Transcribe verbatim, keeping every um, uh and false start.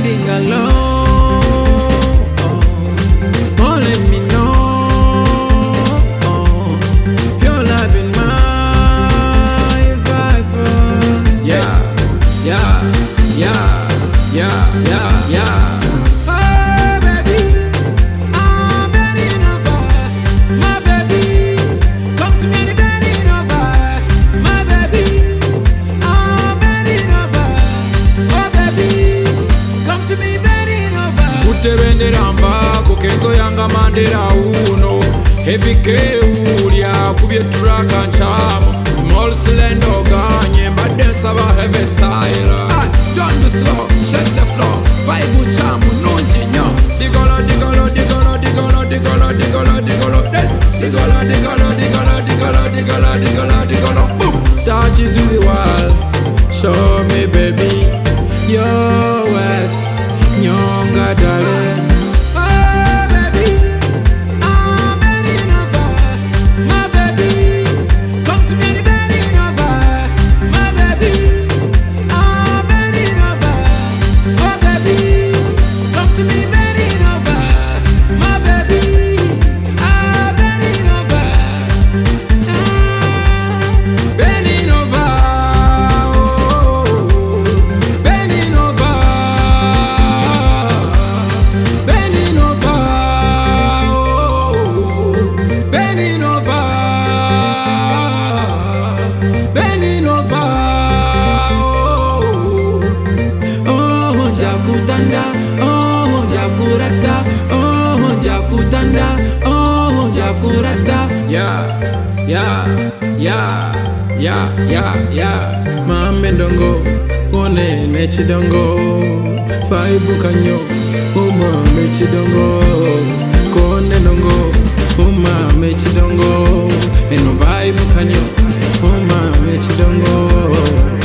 standing alone. Oh, let me know if you're loving my vibe. Yeah, yeah, yeah, yeah, yeah, yeah. Benderamba kukenzo yanga mandera uno heavy ke ulya kubye turaka nchamo small slendo ganye madensa ba heavy style. Ah, don't do slow, shake the floor vibe chamu nunji nyo digolo digolo digolo digolo digolo digolo digolo digolo digolo digolo digolo digolo digolo digolo boom, touch it to the wall, show me baby your west nyonga darling. Oh, Jakurata, oh, Jakutanda, oh, Jakurata. Yeah, yeah, yeah, yeah, yeah, yeah. Mame dongo, kone mechi dongo. Faibu kanyo, uma mechi dongo. Kone dongo, uma mechi dongo. Eno faibu kanyo, uma mechi dongo.